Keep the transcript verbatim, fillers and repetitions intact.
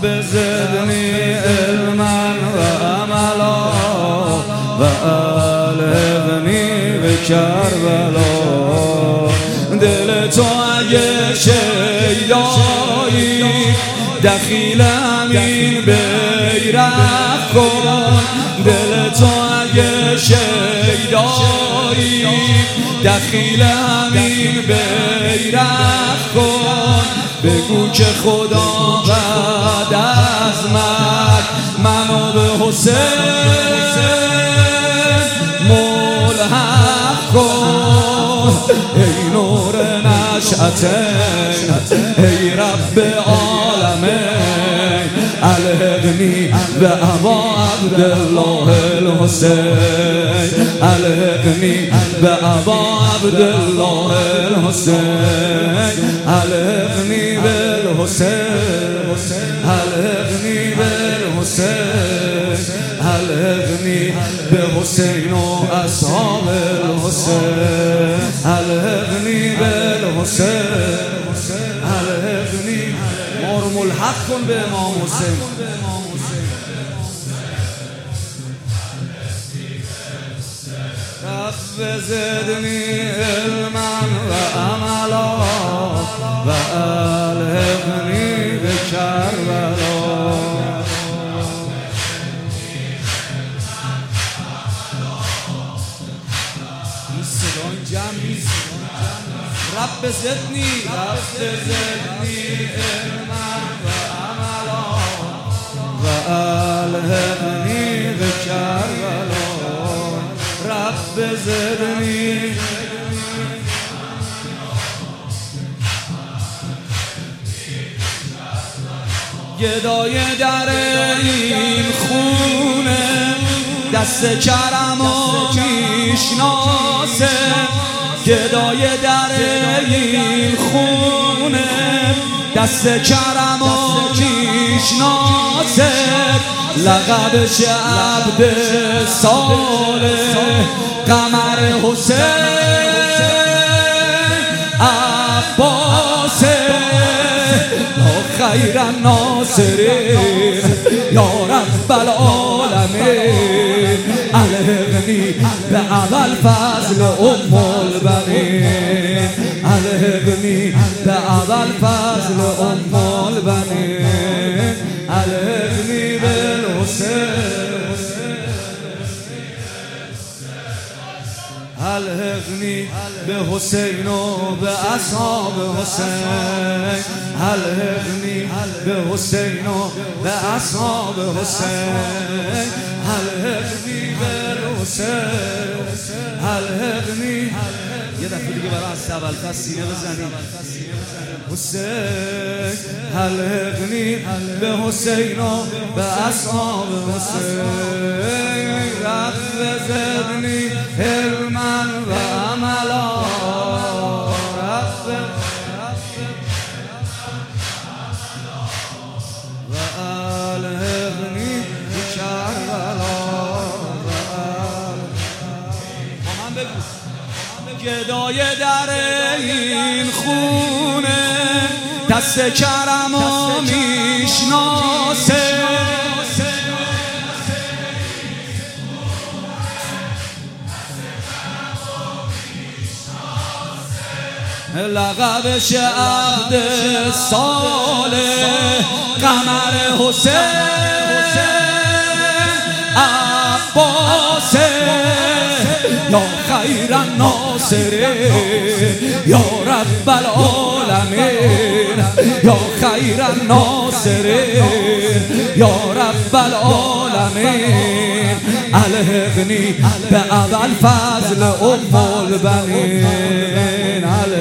رب زدني علما وعملا وألهمني بكربلا دل تو اگه شیدایی دخیلم این بیرق کن دل تو اگه شیدایی دخیلم این بیرق کن بگو که خدا بعد از مرگ منو به حسین ملحق کن ای نور نشأتین ای رب عالمین الحقنی به ابا عبدالله الحسین الحقنی به ابا عبدالله الحسین الحقنی بالحسین الحقنی بالحسین الحقنی به حسین و اصحاب الحسین الحقنی بالحسین الحقنی مار ملحق کن به امام حسین رب زدنی علما و عملا و الحقنی به کربلا رب زدنی رب زدنی علما و عملا و الحقنی به کربلا رب زدنی گدای در این خونه دست کرمو میشناسه گدای در این خونه دست کرمو میشناسه لقبش عبد صالح قمر حسین عباسه یا خیر الناصرین یا رب العالمین الحقنی به ابوالفضل ام البنین الحقنی به ابوالفضل ام البنین الحقنی بالحسین الحقنی به حسین و به اصحاب حسین الحقنی به حسین و به اصحاب حسین الحقنی به حسین الحقنی یه دفعه دیگه برای از ابوالفضل سینه بزنیم حسین الحقنی به حسین و به اصحاب حسین رب زدنی علما و عملا رب و الحقنی بکربلا با من بگو گدای در این خونه دست کرمو میشناسه لقبش عبد صالح قمر حسین عباسه یا خیر الناصرین یا رب العالمین یا خیر الناصرین یا رب العالمین الحقنی به ابوالفضل ام البنین